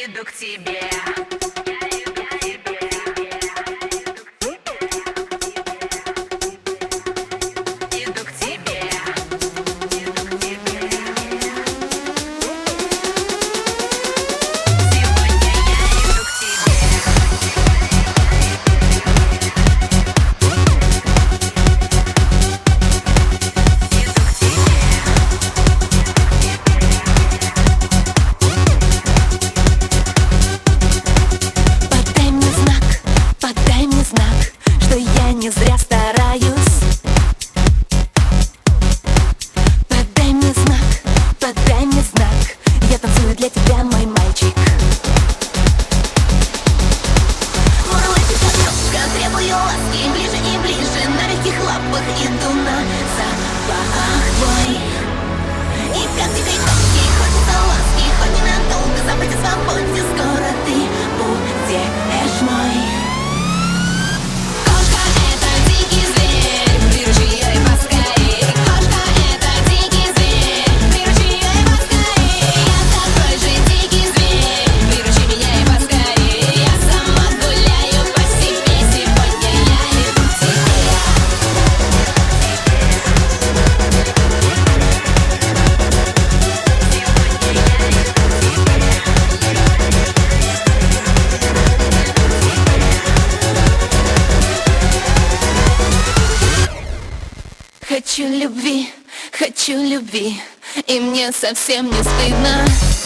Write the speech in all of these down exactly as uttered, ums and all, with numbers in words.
иду к тебе. Не зря стараюсь. Подай мне знак, подай мне знак. Я танцую для тебя, мой мальчик. Мурлычет кошка, требую ласки. Ближе и ближе, на легких лапах иду на запах твой. И как дикой кошки хочется ласки. Хоть ненадолго, забыть о свободе. Скоро ты будешь мой. Хочу любви, хочу любви, и мне совсем не стыдно.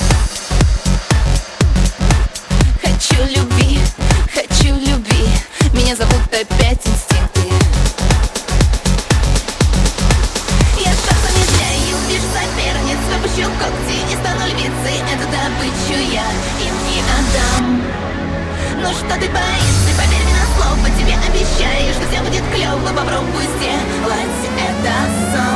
Хочу любви, хочу любви, меня зовут опять инстинкты. Я шаг замедляю, вижу соперниц, выпущу когти и стану львицей. Эту добычу я им не отдам. Ну что ты боишься, поверь мне на слово, тебе обещаю, что все будет клёво. Попробуй сделать это сам.